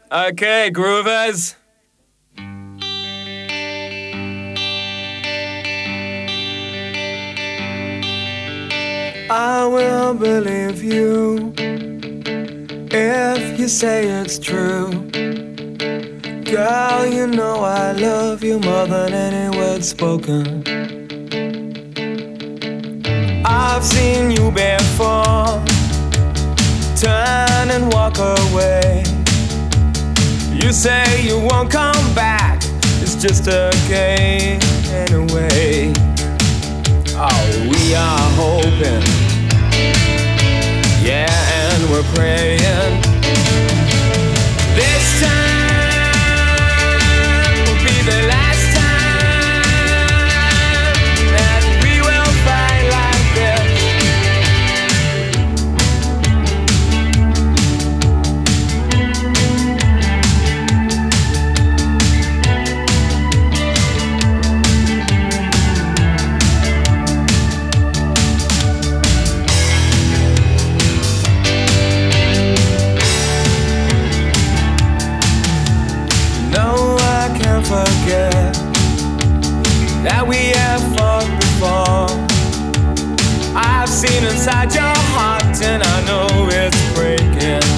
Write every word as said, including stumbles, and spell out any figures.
Okay, groovers. I will believe you if you say it's true. Girl, you know I love you more than any word spoken. I've seen you before, turn and walk away. You say you won't come back, it's just a game anyway. Oh, we are hoping, yeah, and we're praying. This time will be the last time that we will fight like this. Forget that we have fought before. I've seen inside your heart and I know it's breaking.